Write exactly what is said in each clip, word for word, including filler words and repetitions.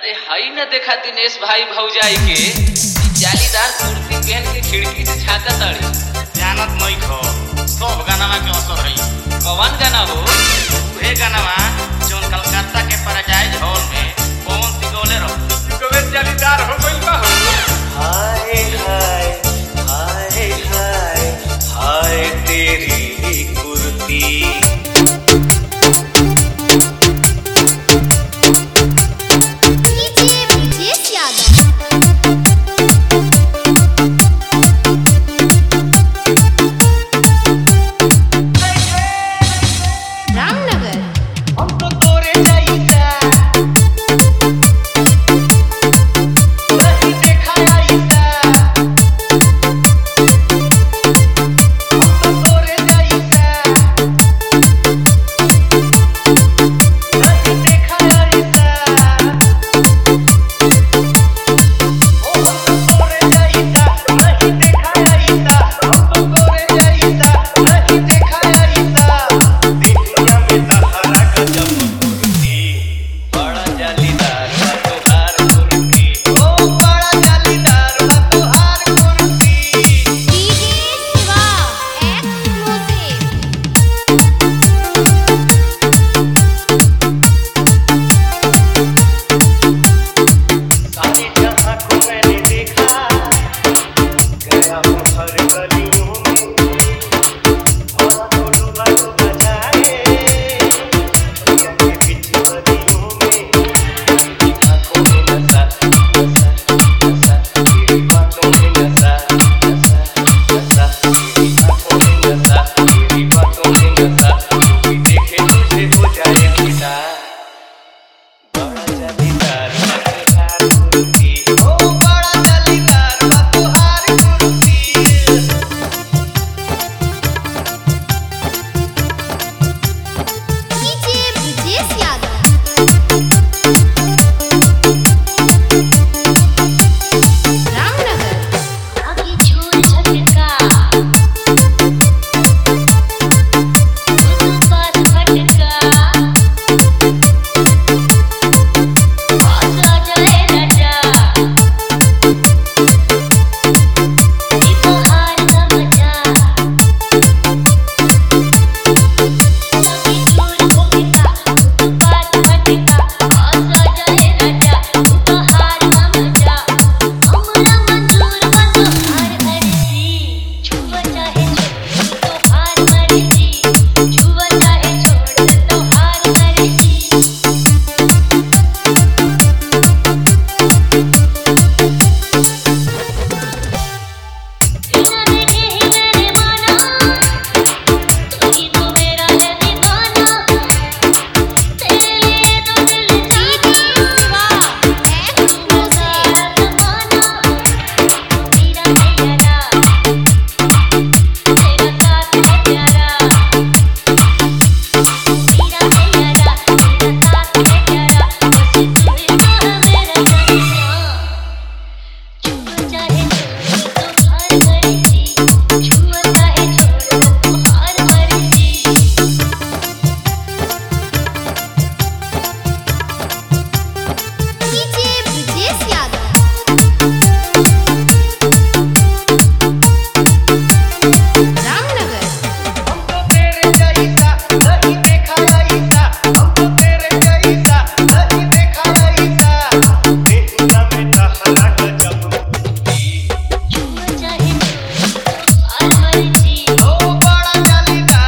अरे हाई न देखा दिनेश भाई भौजाई के जालीदार कुर्ती पहन के खिड़की से झांका ताड़ी। जानत नहीं खो सब गाना के असर है। कौन गाना हो? वह गाना जौन कलकत्ता के पैराडाइज हॉल में पवन सिंह गौले रहो कबे जालीदार हो गइल बा हो। हाय हाय हाय हाय हाय तेरी कुर्ती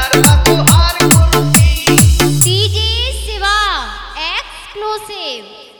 Exclusive.